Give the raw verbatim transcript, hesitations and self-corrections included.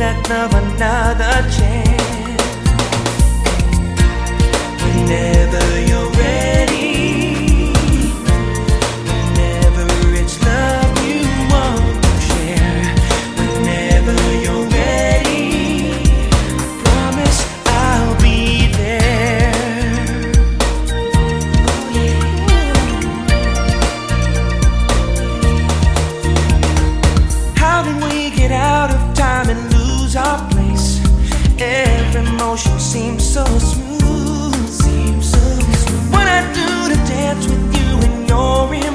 that love another chance. Whenever you're ready, whenever it's love you want to share, whenever you're ready, I promise I'll be there. Oh yeah. How did we get out of time and lose our place? Every motion seems so smooth, seems so smooth. What I do to dance with you and you're in